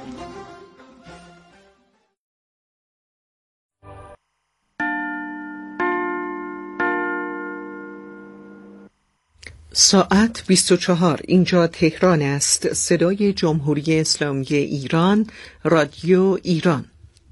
ساعت 24. اینجا تهران است. صدای جمهوری اسلامی ایران، رادیو ایران.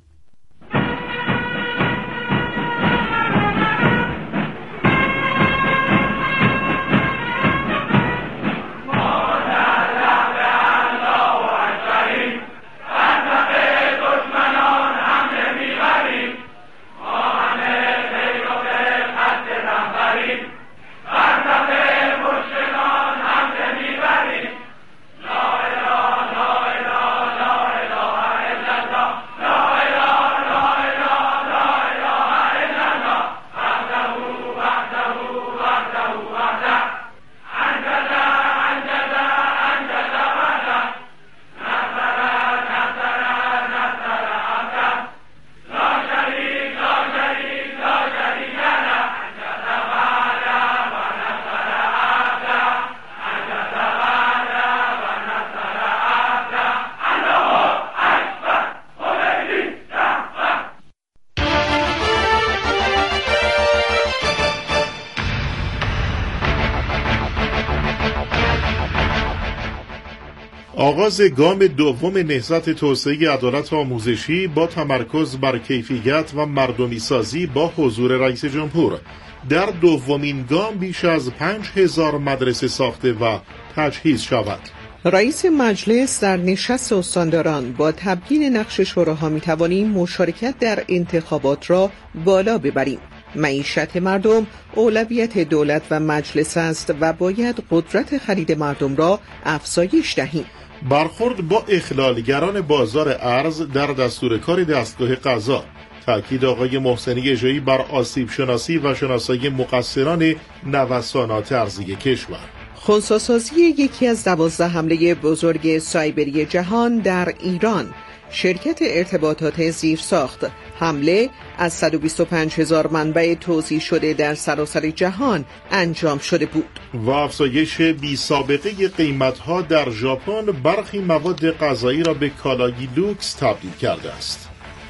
آغاز گام دوم نهضت توسعه عدالت آموزشی با تمرکز بر کیفیت و مردمی سازی با حضور رئیس جمهور. در دومین گام بیش از 5000 مدرسه ساخته و تجهیز شود. رئیس مجلس در نشست استانداران: با تبیین نقش شوراها می‌توانیم مشارکت در انتخابات را بالا ببریم. معیشت مردم اولویت دولت و مجلس است و باید قدرت خرید مردم را افزایش دهیم. برخورد با اخلالگران بازار ارز در دستور کار دستگاه قضا. تأکید آقای محسنی اژه‌ای بر آسیب شناسی و شناسایی مقصران نوسانات ارزی کشور. خنثی‌سازی یکی از 12 حمله بزرگ سایبری جهان در ایران. شرکت ارتباطات زیرساخت: حمله از 125,000 منبع توزیع شده در سراسر جهان انجام شده بود. و افزایش بی سابقه قیمت‌ها در ژاپن برخی مواد غذایی را به کالای لوکس تبدیل کرده است.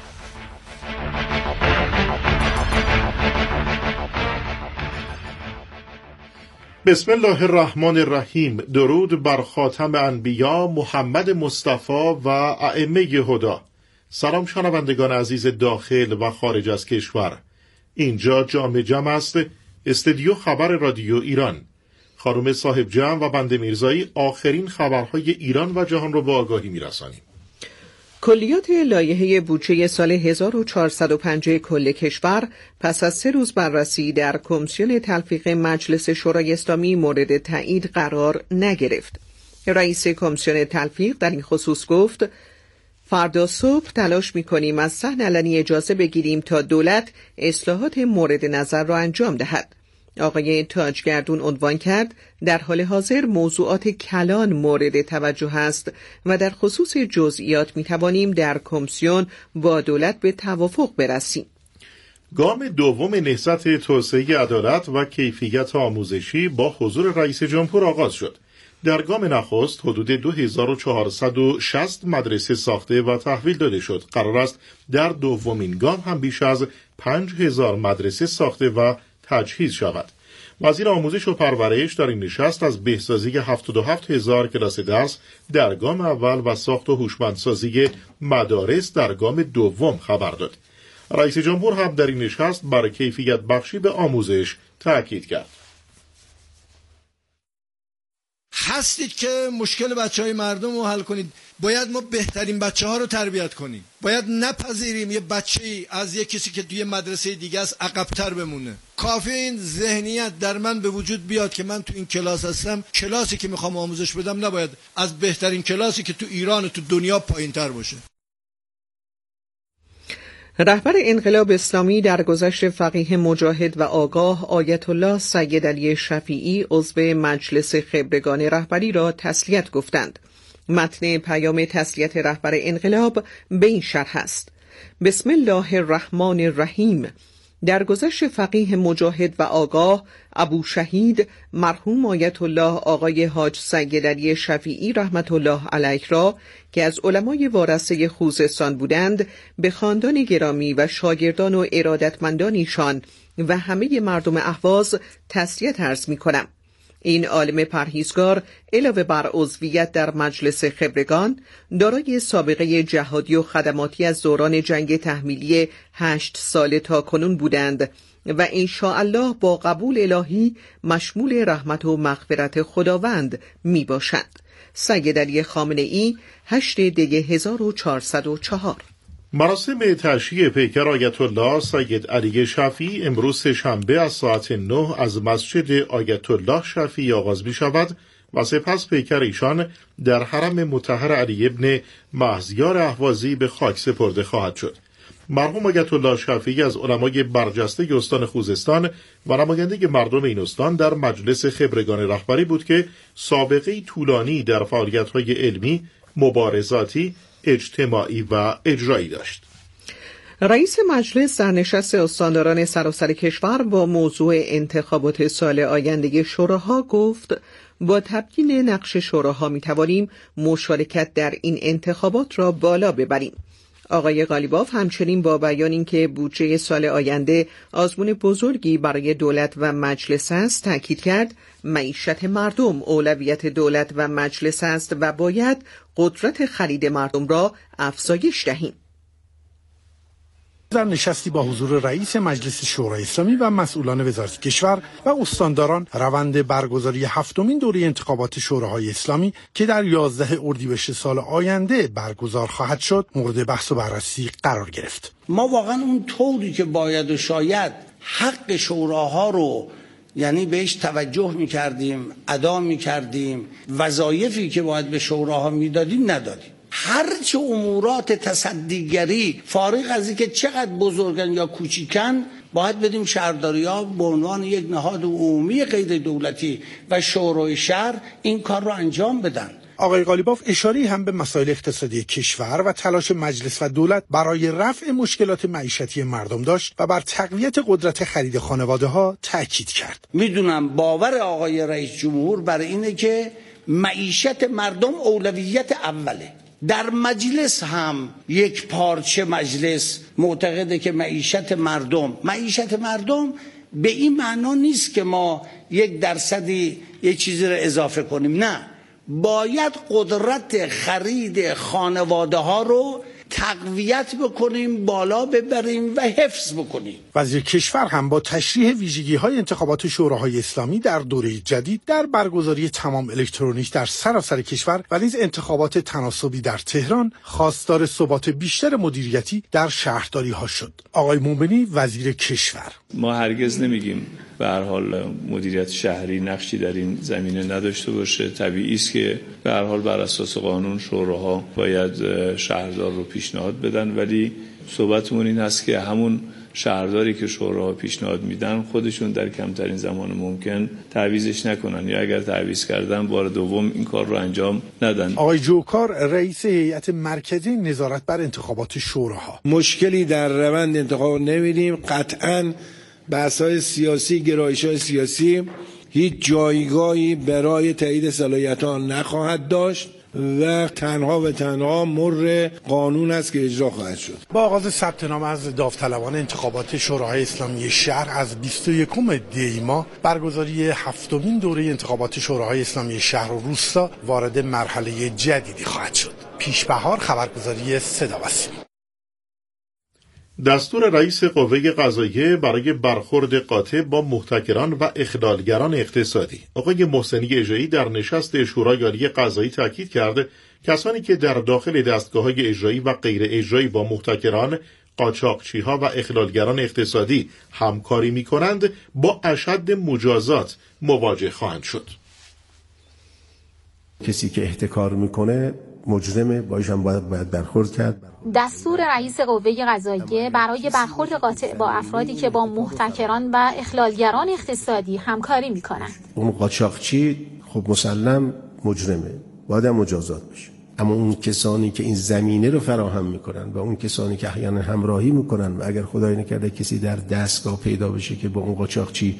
بسم الله الرحمن الرحیم. درود بر خاتم انبیا محمد مصطفی و ائمه هدی. سلام شنوندگان عزیز داخل و خارج از کشور. اینجا جام جم است، استودیو خبر رادیو ایران. خانم صاحب جم و بنده میرزایی آخرین خبرهای ایران و جهان را به آگاهی میرسانیم. کلیات لایحه بودجه سال 1405 کل کشور پس از 3 روز بررسی در کمیسیون تلفیق مجلس شورای اسلامی مورد تایید قرار نگرفت. رئیس کمیسیون تلفیق در این خصوص گفت: فردا صبح تلاش می‌کنیم از صحن علنی اجازه بگیریم تا دولت اصلاحات مورد نظر را انجام دهد. آقای تاجگردون عنوان کرد: در حال حاضر موضوعات کلان مورد توجه است و در خصوص جزئیات می‌توانیم در کمیسیون با دولت به توافق برسیم. گام دوم نهضت توسعه عدالت و کیفیت آموزشی با حضور رئیس جمهور آغاز شد. در گام نخست حدود 2460 مدرسه ساخته و تحویل داده شد. قرار است در دومین گام هم بیش از 5000 مدرسه ساخته و تجهیز شود. وزیر آموزش و پرورش در این نشست از بهسازی 77000 کلاس درس در گام اول و ساخت و هوشمندسازی مدارس در گام دوم خبر داد. رئیس جمهور هم در این نشست بر کیفیت بخشی به آموزش تأکید کرد. هستید که مشکل بچهای مردم رو حل کنید. باید ما بهترین بچه‌ها رو تربیت کنیم. باید نپذیریم یه بچه‌ای از یه کسی که توی مدرسه دیگه است عقب‌تر بمونه. کافی این ذهنیت در من به وجود بیاد که من تو این کلاس هستم، کلاسی که میخوام آموزش بدم نباید از بهترین کلاسی که تو ایران و تو دنیا پایین‌تر باشه. رهبر انقلاب اسلامی درگذشت فقیه مجاهد و آگاه آیت الله سید علی شفیعی عضو مجلس خبرگان رهبری را تسلیت گفتند. متن پیام تسلیت رهبر انقلاب به این شرح است: بسم الله الرحمن الرحیم. درگذشت فقیه مجاهد و آگاه ابو شهید مرحوم آیت الله آقای حاج سید علی شفیعی رحمت الله علیه را که از علمای وارثه خوزستان بودند به خاندان گرامی و شاگردان و ارادتمندان ایشان و همه مردم اهواز تسلیت عرض می‌کنم. این عالم پرهیزگار علاوه بر عضویت در مجلس خبرگان دارای سابقه جهادی و خدماتی از دوران جنگ تحمیلی 8 ساله تا کنون بودند و انشاءالله با قبول الهی مشمول رحمت و مغفرت خداوند می باشند. سید علی خامنه‌ای 8 دی 1404. مراسم تشییع پیکر آیت الله سید علی شفیعی امروز شنبه از ساعت 9 از مسجد آیت الله شفیعی آغاز می شود و سپس پیکر ایشان در حرم مطهر علی ابن مهزیار اهوازی به خاک سپرده خواهد شد. مرحوم آیت الله شفیعی از علمای برجسته استان خوزستان و نماینده مردم این استان در مجلس خبرگان رهبری بود که سابقه طولانی در فعالیت‌های علمی، مبارزاتی، اجتماعی و اجرایی داشت. رئیس مجلس در نشست استانداران سراسر کشور با موضوع انتخابات سال آینده شوراها گفت با تبیین نقش شوراها می توانیم مشارکت در این انتخابات را بالا ببریم. آقای قالیباف همچنین با بیان اینکه بودجه سال آینده آزمون بزرگی برای دولت و مجلس است تاکید کرد معیشت مردم اولویت دولت و مجلس است و باید قدرت خرید مردم را افزایش دهیم. در نشستی با حضور رئیس مجلس شورای اسلامی و مسئولان وزارت کشور و استانداران روند برگزاری 7مین دوره انتخابات شوراهای اسلامی که در 11 اردیبهشت سال آینده برگزار خواهد شد مورد بحث و بررسی قرار گرفت. ما واقعا اون طوری که باید و شاید حق شوراها رو یعنی بهش توجه می‌کردیم، ادا می‌کردیم، وظایفی که باید به شوراها میدادیم ندادیم. هرچه امورات تصدیگری فارغ از اینکه چقدر بزرگن یا کوچیکن باید بدیم شهرداری‌ها به عنوان یک نهاد عمومی غیر دولتی و شورای شهر این کار رو انجام بدن. آقای قالیباف اشاره‌ای هم به مسائل اقتصادی کشور و تلاش مجلس و دولت برای رفع مشکلات معیشتی مردم داشت و بر تقویت قدرت خرید خانواده‌ها تاکید کرد. میدونم باور آقای رئیس جمهور بر اینه که معیشت مردم اولویت اوله. در مجلس هم یک پارچه مجلس معتقده که معیشت مردم به این معنا نیست که ما 1% یک چیزی رو اضافه کنیم، نه، باید قدرت خرید خانواده ها رو تقویت بکنیم، بالا ببریم و حفظ بکنیم. وزیر کشور هم با تشریح ویژگی‌های انتخابات شوراهای اسلامی در دوره جدید در برگزاری تمام الکترونیک در سراسر کشور و نیز انتخابات تناسبی در تهران خواستار ثبات بیشتر مدیریتی در شهرداری‌ها شد. آقای مومنی وزیر کشور: ما هرگز نمیگیم به هر حال مدیریت شهری نقشی در این زمینه نداشته باشه. طبیعی است که به هر حال بر اساس قانون شوراها باید شهردار رو پیشنهاد بدن، ولی صحبتمون این هست که همون شهرداری که شوراها پیشنهاد میدن خودشون در کمترین زمان ممکن تعویضش نکنن یا اگر تعویض کردن بار دوم این کار رو انجام ندن. آقای جوکار رئیس هیئت مرکزی نظارت بر انتخابات شوراها: مشکلی در روند انتخاب نمی‌بینیم. قطعاً بحث‌های سیاسی، گرایش‌های سیاسی هیچ جایگاهی برای تایید صلاحیت‌ها نخواهد داشت و تنها مر قانون است که اجرا خواهد شد. با آغاز ثبت نام از داوطلبان انتخابات شوراهای اسلامی شهر از 21 دی ماه برگزاری 7مین دوره انتخابات شوراهای اسلامی شهر و روستا وارد مرحله جدیدی خواهد شد. پیش‌بهار، خبرگزاری صدا و سیما. دستور رئیس قوه قضاییه برای برخورد قاطع با محتکران و اخلالگران اقتصادی آقای محسنی اژه‌ای در نشست شورای عالی قضایی تاکید کرد کسانی که در داخل دستگاه‌های اجرایی و غیر اجرایی با محتکران، قاچاقچی‌ها و اخلالگران اقتصادی همکاری می‌کنند با اشد مجازات مواجه خواهند شد. کسی که احتکار می‌کنه مجرمه، باهاش هم باید برخورد کرد. دستور رئیس قوه قضاییه برای برخورد قاطع با افرادی که با محتکران و اخلالگران اقتصادی همکاری می‌کنند. اون قاچاقچی خب مسلم مجرمه، باید هم مجازات بشه. اما اون کسانی که این زمینه رو فراهم میکنن و اون کسانی که احیانا همراهی میکنن و اگر خدای نکرده کسی در دستگاه پیدا بشه که با اون قاچاقچی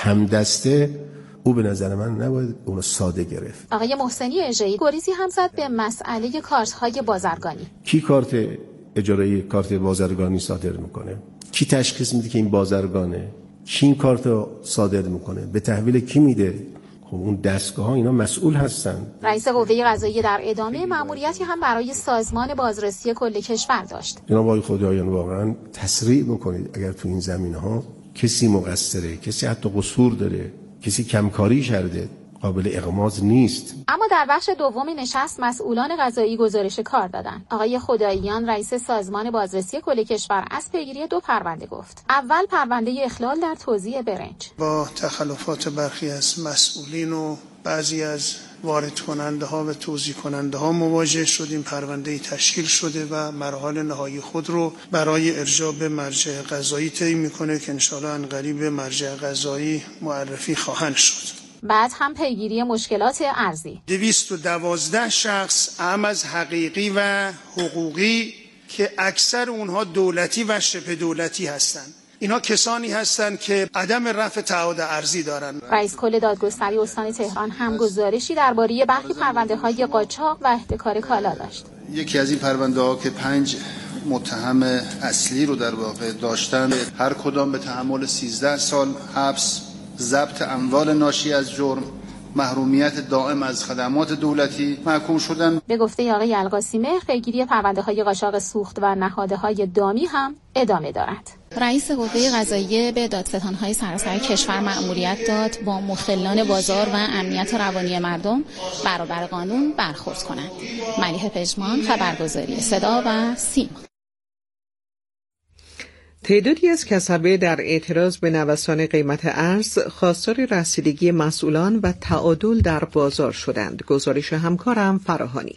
همدسته، او به نظر من نباید اونو ساده گرفت. آقای محسنی اژه‌ای گریزی هم زد به مسئله کارت‌های بازرگانی. کی کارت اجاره کارت بازرگانی صادر میکنه؟ کی تشخیص میده که این بازرگانه؟ کی این کارت رو صادر میکنه؟ به تحویل کی میده؟ خب اون دستگاه ها اینا مسئول هستن. رئیس قوه قضاییه در ادامه مأموریتی هم برای سازمان بازرسی کل کشور داشت. جناب آقای خدایان واقعا تسریع بکنید اگر تو این زمینه‌ها کسی مقصره، کسی حتی قصور داره، کسی کمکاری کرده، قابل اغماض نیست. اما در بخش دوم نشست مسئولان قضایی گزارش کار دادند. آقای خداییان رئیس سازمان بازرسی کل کشور از پیگیری 2 پرونده گفت. اول پرونده اخلال در توزیع برنج. با تخلفات برخی از مسئولین و بعضی از وارد کننده ها و توزیع کننده ها مواجه شدیم. پرونده تشکیل شده و مراحل نهایی خود رو برای ارجاع به مرجع قضایی طی میکنه که انشاءالله عنقریب مرجع قضایی معرفی خواهند شد. بعد هم پیگیری مشکلات ارضی. 212 شخص اعم از حقیقی و حقوقی که اکثر اونها دولتی و شبه دولتی هستند. اینها کسانی هستند که عدم رفع تعهد ارضی دارند. رئیس کل دادگستری استان تهران هم گزارشی درباره برخی پرونده‌های قاچاق و احتکار کالا داشت. یکی از این پرونده‌ها که 5 متهم اصلی رو در واقع داشتن، هر کدام به تحمل 13 سال حبس، ضبط اموال ناشی از جرم، محرومیت دائم از خدمات دولتی محکوم شدن. به گفته آقای القاسی مهر پیگیری پرونده‌های قاچاق سوخت و نهادهای دامی هم ادامه دارد. رئیس قوه قضاییه به دادستان‌های سراسر کشور مأموریت داد با مخلان بازار و امنیت روانی مردم برابر قانون برخورد کنند. ملیحه پژمان، خبرگزاری صدا و سیما. تعدادی از کسبه در اعتراض به نوسان قیمت ارز خواستار رسیدگی مسئولان و تعادل در بازار شدند. گزارش همکارم فراهانی.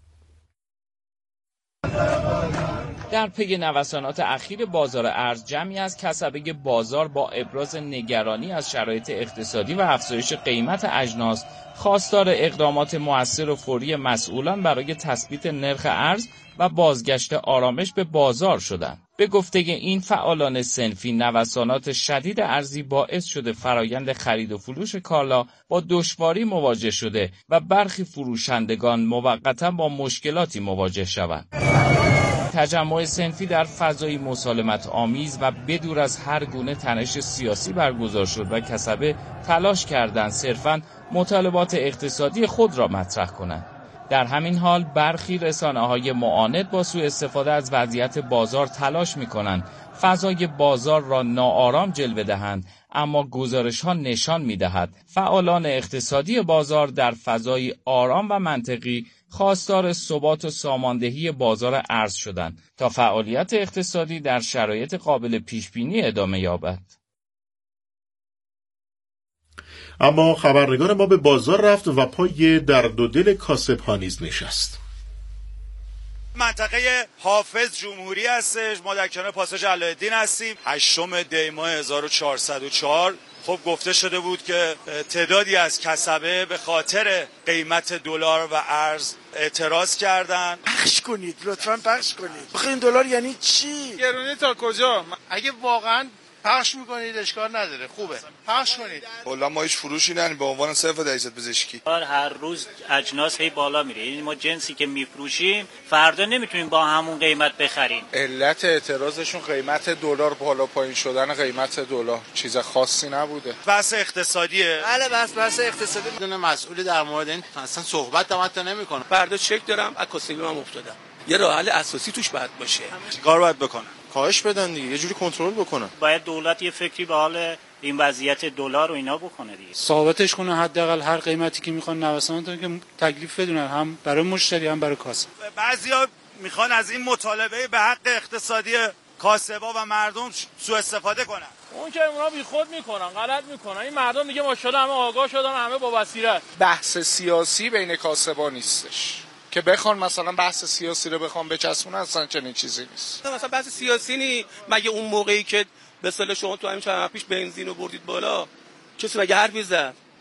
در پی نوسانات اخیر بازار ارز، جمعی از کسبه بازار با ابراز نگرانی از شرایط اقتصادی و افزایش قیمت اجناس خواستار اقدامات مؤثر و فوری مسئولان برای تثبیت نرخ ارز و بازگشت آرامش به بازار شدند. به گفته این فعالان صنفی، نوسانات شدید ارزی باعث شده فرایند خرید و فروش کالا با دشواری مواجه شده و برخی فروشندگان موقتا با مشکلاتی مواجه شوند. تجمع صنفی در فضای مسالمت آمیز و بدور از هر گونه تنش سیاسی برگزار شد و کسبه تلاش کردند صرفاً مطالبات اقتصادی خود را مطرح کنند. در همین حال برخی رسانه‌های معاند با سوء استفاده از وضعیت بازار تلاش می‌کنند فضای بازار را ناآرام جلوه دهند، اما گزارش‌ها نشان می‌دهد فعالان اقتصادی بازار در فضای آرام و منطقی خواستار ثبات و ساماندهی بازار ارز شدند تا فعالیت اقتصادی در شرایط قابل پیش‌بینی ادامه یابد. اما خبرنگار ما به بازار رفت و پای درد و دل کاسب‌ها نیز نشست. منطقه حافظ جمهوری هستش، ما در کنار پاساژ علاءالدین هستیم. 8 دی ماه 1404 خب گفته شده بود که تعدادی از کسبه به خاطر قیمت دلار و ارز اعتراض کردن. پخش کنید لطفاً، پخش کنید. آخه این دلار یعنی چی؟ گرونی تا کجا؟ اگه واقعاً پخش میکنید اشکال نداره، خوبه پخش کنید. کلا ما هیچ فروشی نداریم به عنوان صرف دیزت پزشکی. هر روز اجناس هی بالا میره، یعنی ما جنسی که میفروشیم فردا نمیتونیم با همون قیمت بخریم. علت اعتراضشون قیمت دلار بالا پایین شدن قیمت دلار، چیز خاصی نبوده. بحث اقتصادیه. بله بحث اقتصادی. بدون مسئولی در مورد این اصلا صحبت هم نمیکنه. فردا چک دارم اکاسیگی هم افتادم. یه راه حل اساسی توش باید باشه. چیکار باید بکنن؟ کاهش بدن دیگه، یه جوری کنترل بکنن. باید دولت یه فکری به حال این وضعیت دلار و اینا بکنه دیگه. ثابتش کنه حداقل هر قیمتی که میخوان نوسانات که تکلیف بدونن، هم برای مشتری هم برای کاسب. بعضیا میخوان از این مطالبه به حق اقتصادی کاسبا و مردم سوء استفاده کنن. اون که اونا بیخود میکنن، غلط میکنن. این مردم دیگه ماشاءالله همه آگاه شدن، همه با بصیرت. بحث سیاسی بین کاسبا نیستش که بخوان مثلا بحث سیاسی رو بخوان بچسبونن، اصلا چنین چیزی نیست. مثلا بحث سیاسی نی، مگه اون موقعی که به اصطلاح شما تو همین چند پیش بنزین رو بردید بالا کسی مگه حرفی زد؟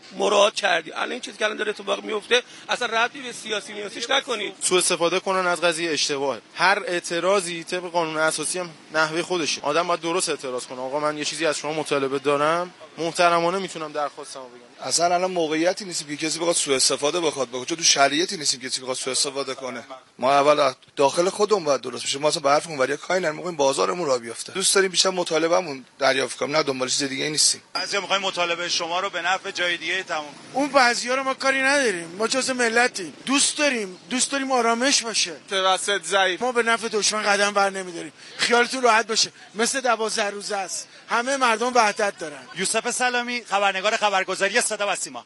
مراعات کردی. الان این چیزی که الان داره اتفاق میفته اصلا ربطی به سیاسی نیستش نکنید. سوء استفاده کنن از قضیه اشتباهه. هر اعتراضی طبق قانون اساسی هم نحوه خودشه. آدم باید درست اعتراض کنه. آقا من یه چیزی از شما مطالبه دارم، محترمانه میتونم درخواستمو بگم. اصلا الان موقعیتی نیست که کسی بخواد سوء استفاده بکنه. چون تو شریعتی نیستیم کسی بخواد سوء استفاده کنه. ما اول داخل خودمون باید درست بشه. ما اصلا به حرفمون ولی کاری نمی‌کنیم، بازارمون راه بیفته. دوست داریم بیشتر مطالبهمون دریافت کنیم، نه دنبال چیز دیگه نیستیم. بعضیا می‌خوایم مطالبه شما رو به نفع جای دیگه تموم. اون بعضیا رو ما کاری نداریم. ما جزء ملتیم. دوست داریم آرامش باشه. توسط ضعیف. ما به نفع دشمن قدم بر نمی‌داریم. خیالتون راحت باشه. مثل 12 روزه است. همه مردم وحدت دارن. یوسف سلامی، خبرنگار خبرگزاری صدا و سیما.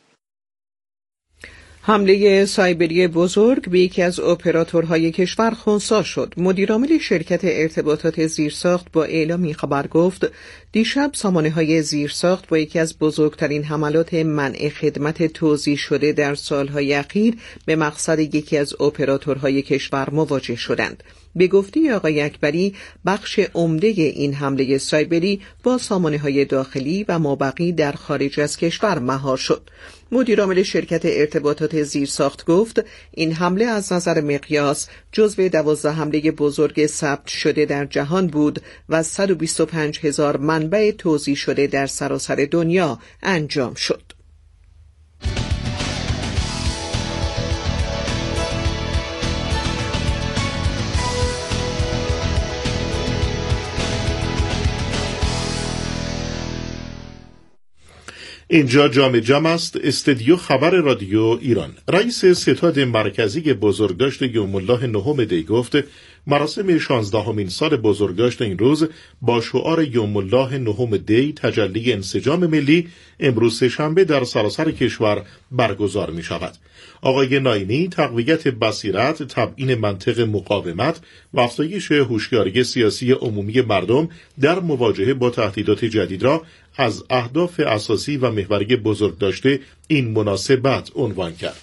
حمله سایبری بزرگ به یکی از اپراتورهای کشور خنثی شد. مدیرعامل شرکت ارتباطات زیرساخت با اعلامی خبر گفت دیشب سامانه‌های زیرساخت با یکی از بزرگترین حملات منع خدمت توزیع شده در سالهای اخیر به مقصد یکی از اپراتورهای کشور مواجه شدند. به گفته آقای اکبری بخش عمده این حمله سایبری با سامانه‌های داخلی و مابقی در خارج از کشور مهار شد. مدیرعامل شرکت ارتباطات زیرساخت گفت این حمله از نظر مقیاس جزو 12 حمله بزرگ ثبت شده در جهان بود و 125,000 منبع توزیع شده در سراسر دنیا انجام شد. اینجا جام جم است، استدیو خبر رادیو ایران. رئیس ستاد مرکزی بزرگداشت یوم الله نهم دی گفت مراسم 16مین سال بزرگداشت این روز با شعار یوم الله نهم دی تجلی انسجام ملی امروز سه‌شنبه در سراسر کشور برگزار می شود. آقای ناینی تقویت بصیرت، تبیین منطق مقاومت و افزایش هوشیاری سیاسی عمومی مردم در مواجهه با تهدیدات جدید را از اهداف اساسی و محوری بزرگداشت این مناسبت عنوان کرد.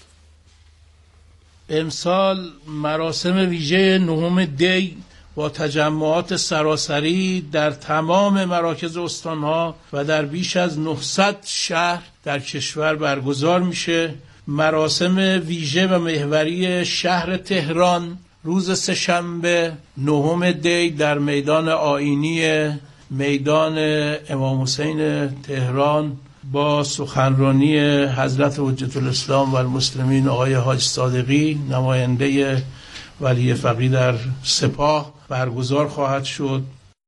امسال مراسم ویژه نهم دی با تجمعات سراسری در تمام مراکز استانها و در بیش از 900 شهر در کشور برگزار میشه. مراسم ویژه و محوری شهر تهران روز سه‌شنبه نهم دی در میدان آیینی میدان امام حسین تهران با سخنرانی حضرت حجت الاسلام و المسلمین آقای حاج صادقی نماینده ولی فقیه در سپاه برگزار خواهد شد.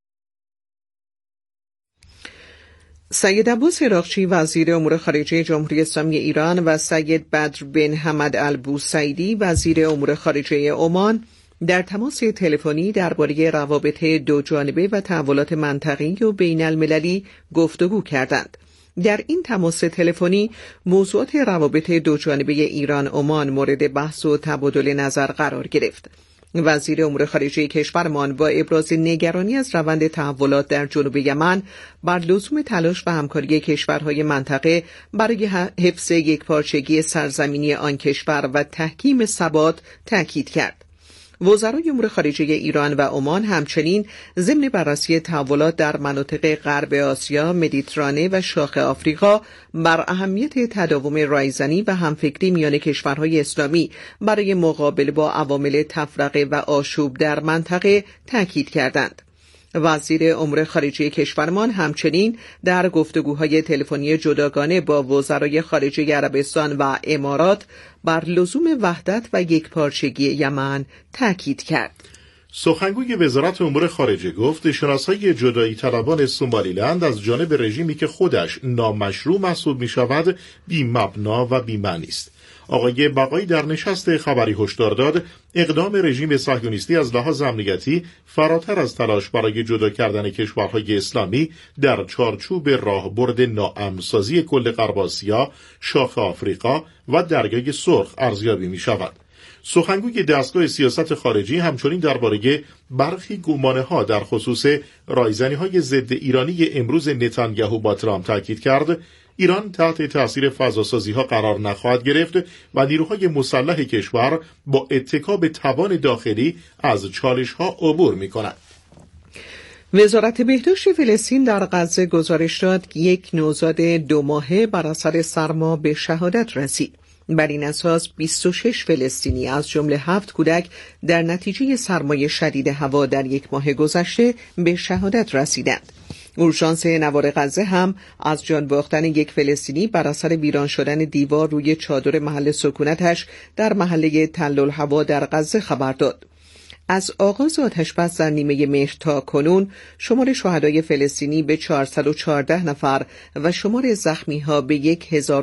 سید عباس عراقچی وزیر امور خارجه جمهوری اسلامی ایران و سید بدر بن حمد البوسیدی وزیر امور خارجه عمان در تماس تلفنی درباره روابط دو جانبه و تحولات منطقی و بین المللی گفتگو کردند. در این تماس تلفنی موضوعات روابط دو جانبه ایران عمان مورد بحث و تبادل نظر قرار گرفت. وزیر امور خارجه کشورمان با ابراز نگرانی از روند تحولات در جنوب یمن بر لزوم تلاش و همکاری کشورهای منطقه برای حفظ یکپارچگی سرزمینی آن کشور و تحکیم ثبات تاکید کرد. وزرای امور خارجه ایران و عمان همچنین ضمن بررسی تحولات در مناطق غرب آسیا، مدیترانه و شاخ آفریقا بر اهمیت تداوم رایزنی و همفکری میان کشورهای اسلامی برای مقابله با عوامل تفرقه و آشوب در منطقه تاکید کردند. وزیر امور خارجه کشورمان همچنین در گفتگوهای تلفنی جداگانه با وزرای خارجه عربستان و امارات بر لزوم وحدت و یکپارچگی یمن تاکید کرد. سخنگوی وزارت امور خارجه گفت شناسایی جدایی طلبان سومالیلند از جانب رژیمی که خودش نامشروع محسوب می شود بی مبنا و بی معنی است. آقای بقایی در نشست خبری هشدار داد اقدام رژیم صهیونیستی از لحاظ امنیتی فراتر از تلاش برای جدا کردن کشورهای اسلامی در چارچوب راهبرد ناامن‌سازی کل غرب آسیا، شاخ آفریقا و دریای سرخ ارزیابی می شود. سخنگوی دستگاه سیاست خارجی همچنین درباره برخی گمانه‌ها در خصوص رایزنی‌های ضد ایرانی امروز نتانیاهو با ترامپ تاکید کرد ایران تحت تاثیر فضاسازی‌ها قرار نخواهد گرفت و نیروهای مسلح کشور با اتکا به توان داخلی از چالش‌ها عبور می‌کنند. وزارت بهداشت فلسطین در غزه گزارش داد که یک نوزاد 2 ماهه بر اثر سرما به شهادت رسید. بر این اساس 26 فلسطینی از جمله 7 کودک در نتیجه سرمای شدید هوا در 1 ماه گذشته به شهادت رسیدند. اورژانس نوار غزه هم از جان باختن یک فلسطینی بر اثر ویران شدن دیوار روی چادر محل سکونتش در محله تل الهوا در غزه خبر داد. از آغاز آتش‌بس در نیمه مهر تا کنون شمار شهدای فلسطینی به 414 نفر و شمار زخمی‌ها به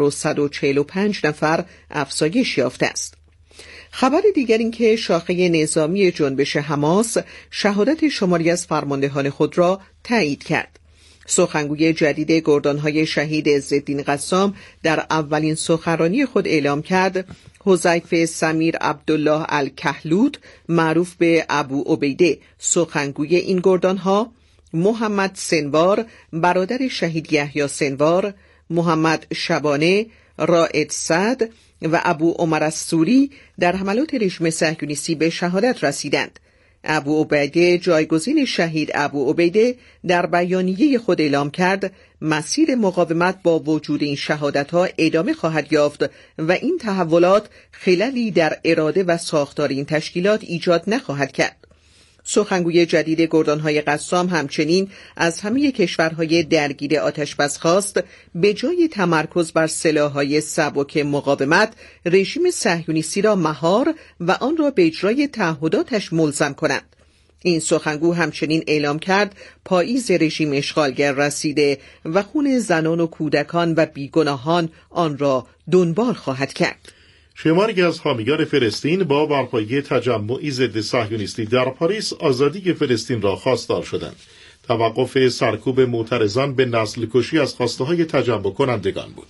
1145 نفر افزایش یافته است. خبر دیگر این که شاخه نظامی جنبش حماس شهادت شماری از فرماندهان خود را تایید کرد. سخنگوی جدید گردانهای شهید عزالدین قسام در اولین سخنرانی خود اعلام کرد حذیفه سمیر عبدالله الکحلوت معروف به ابو عبیده سخنگوی این گردانها، محمد سنوار برادر شهید یحیی سنوار، محمد شبانه، رائد سعد و ابو عمر السوری در حملات رژیم صهیونیستی به شهادت رسیدند. ابو عبیده جایگزین شهید ابو عبیده در بیانیه خود اعلام کرد مسیر مقاومت با وجود این شهادت‌ها ادامه خواهد یافت و این تحولات خللی در اراده و ساختار این تشکیلات ایجاد نخواهد کرد. سخنگوی جدید گردانهای قسام همچنین از همه کشورهای درگیر آتش‌بس خواست به جای تمرکز بر سلاح‌های سبک مقاومت رژیم صهیونیستی را مهار و آن را به اجرای تعهداتش ملزم کنند. این سخنگو همچنین اعلام کرد پاییز رژیم اشغالگر رسیده و خون زنان و کودکان و بیگناهان آن را دنبال خواهد کرد. شماری از حامیان فلسطین با برپایی تجمعی ضد صهیونیستی در پاریس آزادی فلسطین را خواستار شدند. توقف سرکوب معترضان به نسل کشی از خواسته‌های تجمع کنندگان بود.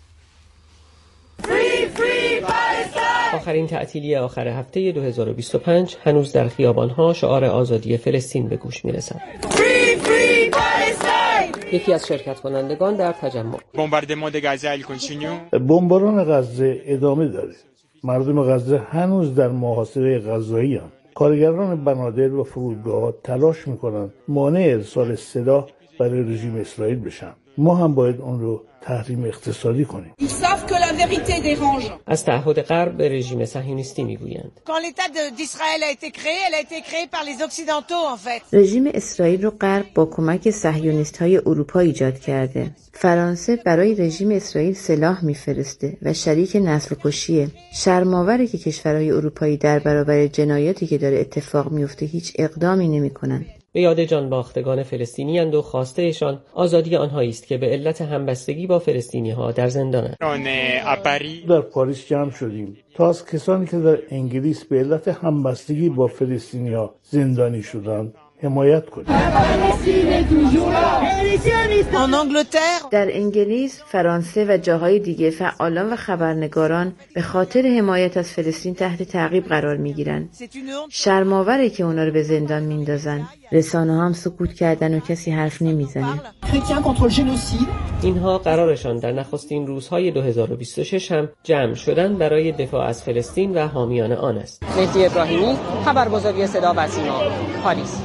آخرین تعطیلی آخر هفته 2025 هنوز در خیابان‌ها شعار آزادی فلسطین به گوش می‌رسد. یکی از شرکت کنندگان در تجمع: بمباران غزه ادامه داره. مردم غزه هنوز در محاصره غذایی هستند. کارگران بنادر و فرودگاه‌ها تلاش می‌کنند مانع ارسال سلاح برای رژیم اسرائیل بشن. ما هم باید اون رو تحریم اقتصادی کنیم. از تعهد غرب به رژیم صهیونیستی میگویند. رژیم اسرائیل رو غرب با کمک صهیونیست‌های اروپا ایجاد کرده. فرانسه برای رژیم اسرائیل سلاح میفرسته و شریک نسل کشیه. شرم‌آوره که کشورهای اروپایی در برابر جنایاتی که داره اتفاق میفته هیچ اقدامی نمی‌کنن. به یاد جانباختگان فلسطینی‌اند و خواستهشان آزادی آنهایی است که به علت همبستگی با فلسطینی‌ها در زندانند. در پاریس جمع شدیم تا از کسانی که در انگلیس به علت همبستگی با فلسطینی‌ها زندانی شدند حمایت کنیم. در انگلیس، فرانسه و جاهای دیگه فعالان و خبرنگاران به خاطر حمایت از فلسطین تحت تعقیب قرار میگیرن. شرم‌آوره که اونا رو به زندان میندازن. رسانه هم سکوت کردن و کسی حرف نمیزنه. اینها قرارشان در نخستین روزهای 2026 هم جمع شدن برای دفاع از فلسطین و حامیان آن است. مهدی ابراهیمی، خبرگزاری صدا و سیما، پاریس.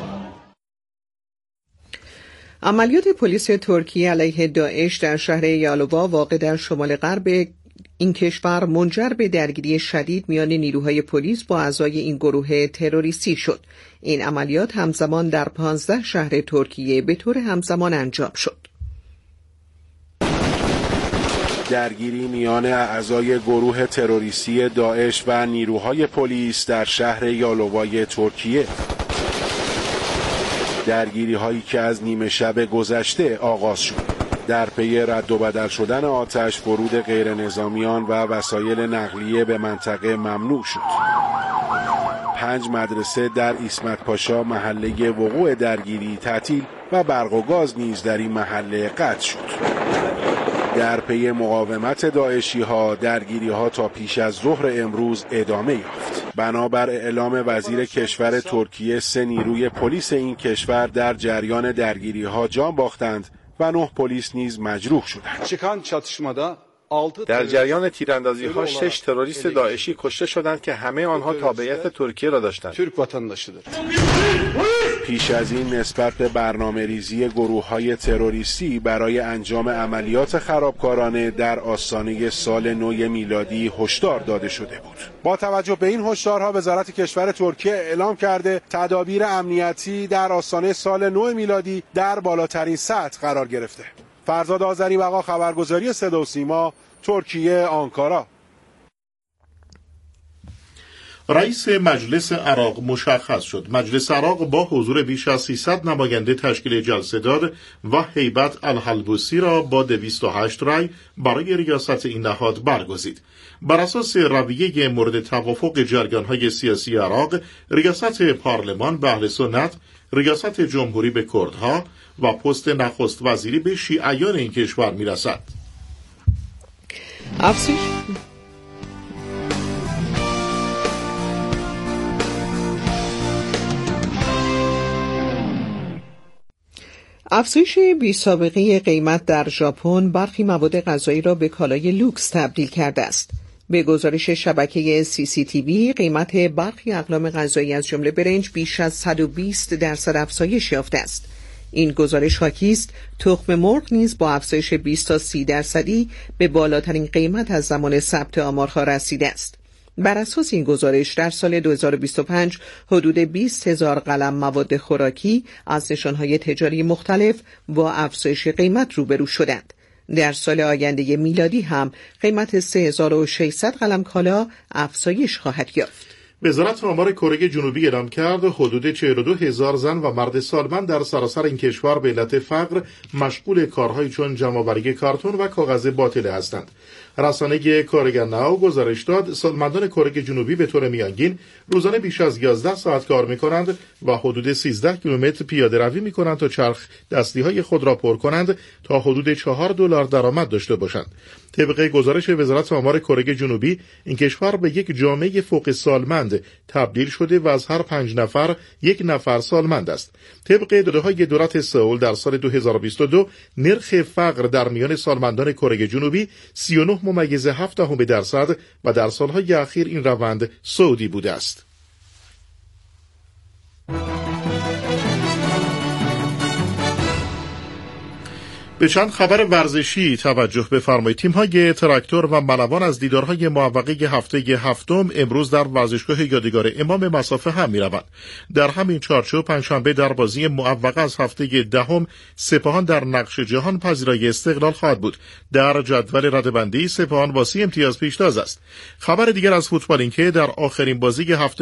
عملیات پلیس ترکیه علیه داعش در شهر یالووا واقع در شمال غرب این کشور منجر به درگیری شدید میان نیروهای پلیس با اعضای این گروه تروریستی شد. این عملیات همزمان در 15 شهر ترکیه به طور همزمان انجام شد. درگیری میان اعضای گروه تروریستی داعش و نیروهای پلیس در شهر یالووای ترکیه. درگیری هایی که از نیمه شب گذشته آغاز شد. در پی رد و بدل شدن آتش، ورود غیر نظامیان و وسایل نقلیه به منطقه ممنوع شد. 5 مدرسه در ایسمت پاشا محله وقوع درگیری تعطیل و برق و گاز نیز در این محله قطع شد. در پی مقاومت داعشی ها درگیری ها تا پیش از ظهر امروز ادامه یافت. بنابر اعلام وزیر کشور ترکیه 3 نیروی پلیس این کشور در جریان درگیری ها جان باختند و 9 پلیس نیز مجروح شدند. در جریان تیراندازی‌ها 6 تروریست داعشی کشته شدند که همه آنها تابعیت ترکیه را داشتند. پیش از این نسبت به برنامه‌ریزی گروه‌های تروریستی برای انجام عملیات خرابکارانه در آستانه سال نو میلادی هشدار داده شده بود. با توجه به این هشدارها وزارت کشور ترکیه اعلام کرده تدابیر امنیتی در آستانه سال نو میلادی در بالاترین سطح قرار گرفته. فرزاد آذری‌بقا، خبرگزاری صدا و سیما، ترکیه، آنکارا. رئیس مجلس عراق مشخص شد. مجلس عراق با حضور بیش از 300 نماینده تشکیل جلسه داد و هیبت الحلبوسی را با 208 رای برای ریاست این نهاد برگزید. بر اساس رویه مورد توافق جریان‌های سیاسی عراق، ریاست پارلمان به اهل سنت، ریاست جمهوری به کردها و پست نخست وزیری به شیعیان این کشور میرسد. افزایش بی‌سابقه قیمت در ژاپن برخی مواد غذایی را به کالای لوکس تبدیل کرده است. به گزارش شبکه CCTV، قیمت برخی اقلام غذایی از جمله برنج بیش از 120% افزایش یافته است. این گزارش حاکی است تخم مرغ نیز با افزایش 20 تا 30% به بالاترین قیمت از زمان ثبت آمارها رسیده است. بر اساس این گزارش در سال 2025 حدود 20,000 قلم مواد خوراکی از نشانهای تجاری مختلف با افزایش قیمت روبرو شدند. در سال آینده میلادی هم قیمت 3600 قلم کالا افزایش خواهد یافت. وزارت آمار کره جنوبی اعلام کرد حدود 42,000 زن و مرد سالمند در سراسر این کشور به علت فقر مشغول کارهایی چون جمع‌آوری کارتون و کاغذ باطله هستند. رسانه کارگر ناو گزارش داد سالمندان کره جنوبی به طور میانگین روزانه بیش از 11 ساعت کار می‌کنند و حدود 13 کیلومتر پیاده روی می‌کنند تا چرخ دستی‌های خود را پر کنند تا حدود $4 درآمد داشته باشند. طبق گزارش وزارت آمار کره جنوبی، این کشور به یک جامعه فوق سالمند تبدیل شده و از هر 5 نفر 1 نفر سالمند است. طبق داده‌های دولت سئول در سال 2022 نرخ فقر در میان سالمندان کره جنوبی 39.7% و در سالهای اخیر این روند صعودی بوده است. به چند خبر ورزشی توجه بفرمایید. تیم‌های تراکتور و ملوان از دیدارهای موقعه هفته هفتم امروز در ورزشگاه یادگار امام مصافه هم می‌روند. در همین چارچوب پنجشنبه در بازی موقعه از هفته دهم سپاهان در نقش جهان پذیرای استقلال خواهد بود. در جدول رده‌بندی سپاهان با 30 امتیاز پیشتاز است. خبر دیگر از فوتبال این که در آخرین بازی هفته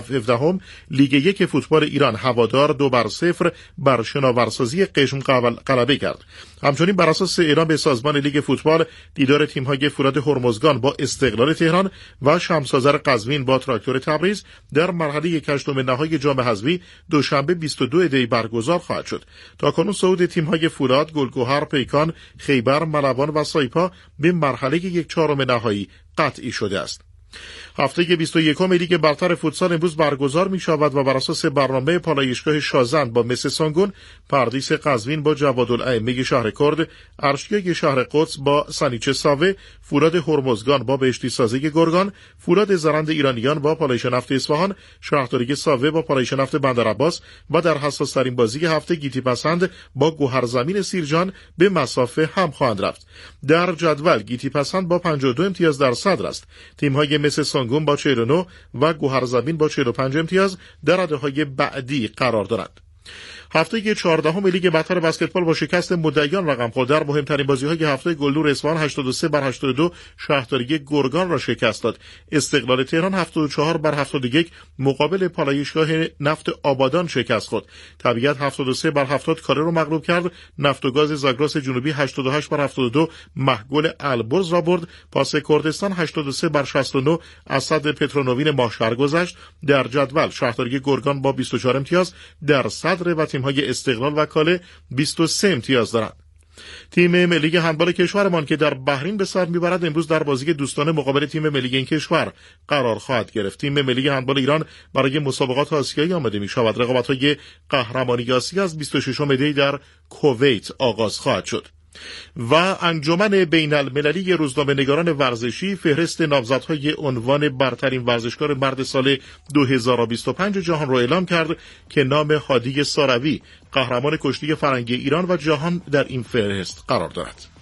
17 لیگ 1 فوتبال ایران هوادار 2-0 بر شناورسازی قشم غلبه کرد. همچنین بر اساس اعلام به سازمان لیگ فوتبال دیدار تیم‌های فولاد هرمزگان با استقلال تهران و شمس‌آذر قزوین با تراکتور تبریز در مرحله 1/8 نهایی جام حذفی دوشنبه 22 دی برگزار خواهد شد. تاکنون صعود تیم‌های فولاد، گلگهر، پیکان، خیبر، ملوان و سایپا به مرحله 1/4 نهایی قطعی شده است. هفته 21 لیگ برتر فوتسال امروز برگزار می شود و بر اساس برنامه پالایشگاه شازند با مس سانگون، پردیس قزوین با جوادالائمه شهر کرد، ارشیا شهر قدس با سنیچه ساوه، فولاد هرمزگان با بهشتی سازی گرگان، فولاد زرند ایرانیان با پالایش نفت اصفهان، شهرداری ساوه با پالایش نفت بندرعباس و در حساس ترین بازی هفته گیتی پسند با گوهرزمین سیرجان به مسافه هم خواهند رفت. در جدول گیتی پسند با 52 امتیاز در صدر است. تیم‌های مس سانگون با 49 و گوهرزمین با 45 امتیاز در رده‌های بعدی قرار دارند. هفته 14 لیگ برتر بسکتبال با شکست مدعیان رقم خورد. در مهمترین بازی‌های هفته گلدور اصفهان 83-82 شهرداری گرگان را شکست داد. استقلال تهران 74-71 مقابل پالایشگاه نفت آبادان شکست خورد. طبیعت 73-70 کاره رو مغلوب کرد. نفت و گاز زاگرس جنوبی 88-72 محگل البرز را برد. پاس کردستان 83-69 اسد پترونوین ماهشهر گذشت. در جدول شهرداری گرگان با 24 امتیاز در صدر و تیم‌های استقلال و کاله 23 امتیاز دارند. تیم ملی هندبال کشورمان که در بحرین به سر میبرد امروز در بازی دوستانه مقابل تیم ملی این کشور قرار خواهد گرفت. تیم ملی هندبال ایران برای مسابقات آسیایی آماده می شود. رقابت‌های قهرمانی آسیا از 26 دی در کویت آغاز خواهد شد. و انجمن بین المللی روزنامه‌نگاران ورزشی فهرست نامزدهای عنوان برترین ورزشکار مرد سال 2025 جهان را اعلام کرد که نام هادی ساروی قهرمان کشتی فرنگی ایران و جهان در این فهرست قرار دارد.